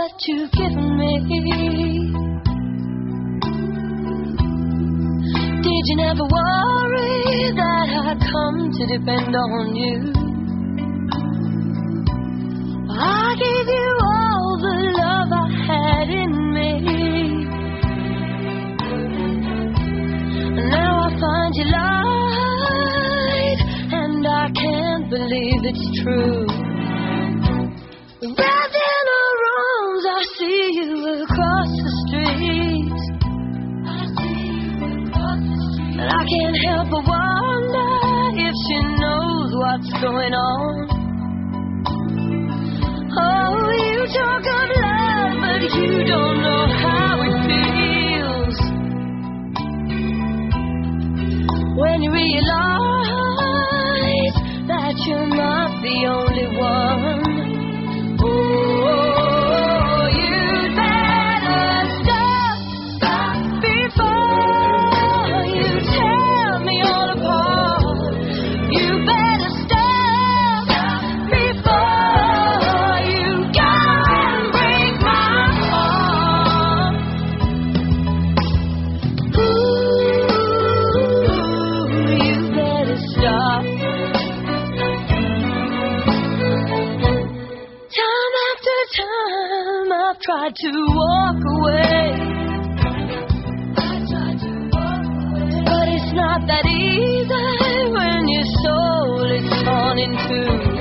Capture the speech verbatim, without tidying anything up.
that you've given me. Did you never worry that I'd come to depend on you? I gave you all the love I had in me. Now I find you lied, and I can't believe it's true. Wrapped in her arms, I see you across the street. I see you across the street. And I can't help but wonder if she knows what's going on. Oh, you talk of love, but you don't know how it feels when you realize that you're not the only one. Oh, you'd better stop, stop before you tear me all apart. You better stop, stop before you go and break my heart. Ooh, you better stop. Time after time I've tried to walk away. I tried to walk away. But it's not that easy when your soul is torn in two.